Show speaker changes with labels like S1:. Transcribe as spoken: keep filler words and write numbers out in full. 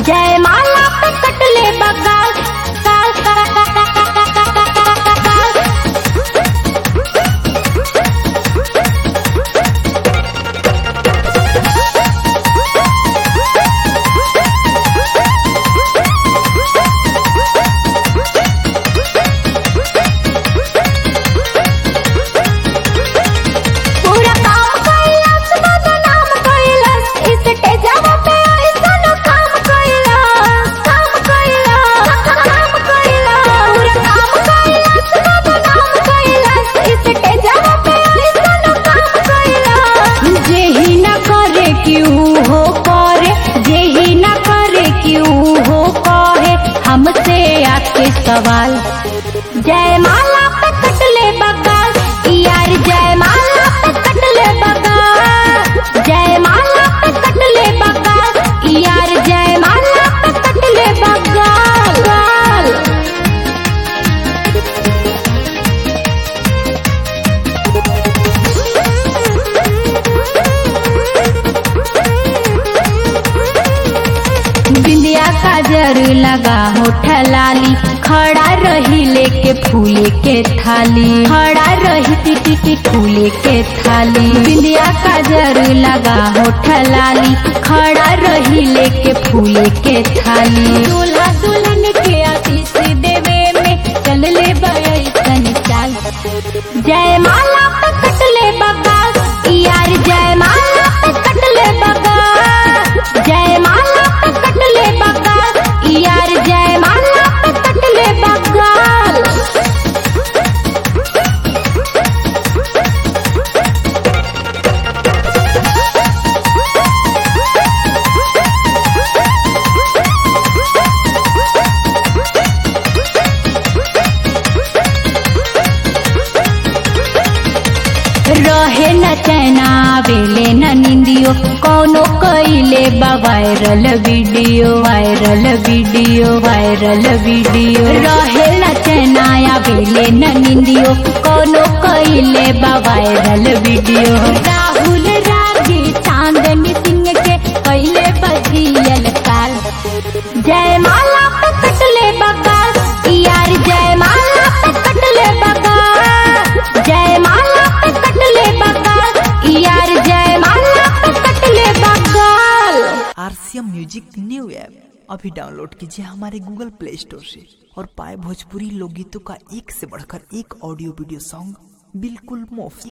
S1: जयमाला पे कटले बगाल काल पूरा काम कैलाश बदनाम कैलाश इस तेजावा पे ऐसन काम कैलाश काम कैलाश काम कैलाश पूरा काम कैलाश बदनाम कैलाश इस तेजावा पे ऐसन काम कैलाश जेही न करे क्यों हो करे जेही न करे क्यों हो करे हमसे आके सवाल जयमाला पे कटले बगाल यार जयमाला पे कटले बगाल जयमाला पे कटले बगाल यार जयमाला पे कटले बगाल बिंदिया काजर लगा होठ लाली खड़ा रही लेके फूले के थाली खड़ा रही टिटी फूले के थाली बिंदिया काजर लगा होठ लाली खड़ा रही लेके फूले के थाली दूल्हा दुल्हन के आशीष देवे में चल ले बैसन चाल जयमाला पे कटले बगाल यार जयमाला पे कटले बगाल जयमाला पे कटले बगाल यार जयमाला पे कटले बगाल रहे न चैना बेले न निंदियो कौनो कइले बा viral video viral video viral video रहे न चैना या बेले न निंदियो कौनो कइले बा वायरल वीडियो राहुल रागी चांदनी सिंह के कइले बजियल काल जयमाला पे कटले बगाल यार जयमाला पे कटले बगाल जयमाला पे कटले बगाल यार जयमाला पे कटले बगाल।
S2: आरसीएम म्यूजिक न्यू ऐप अभी डाउनलोड कीजिए हमारे गूगल प्ले स्टोर से और पाए भोजपुरी लोकगीतों का एक से बढ़कर एक ऑडियो वीडियो सॉन्ग बिल्कुल मुफ्त।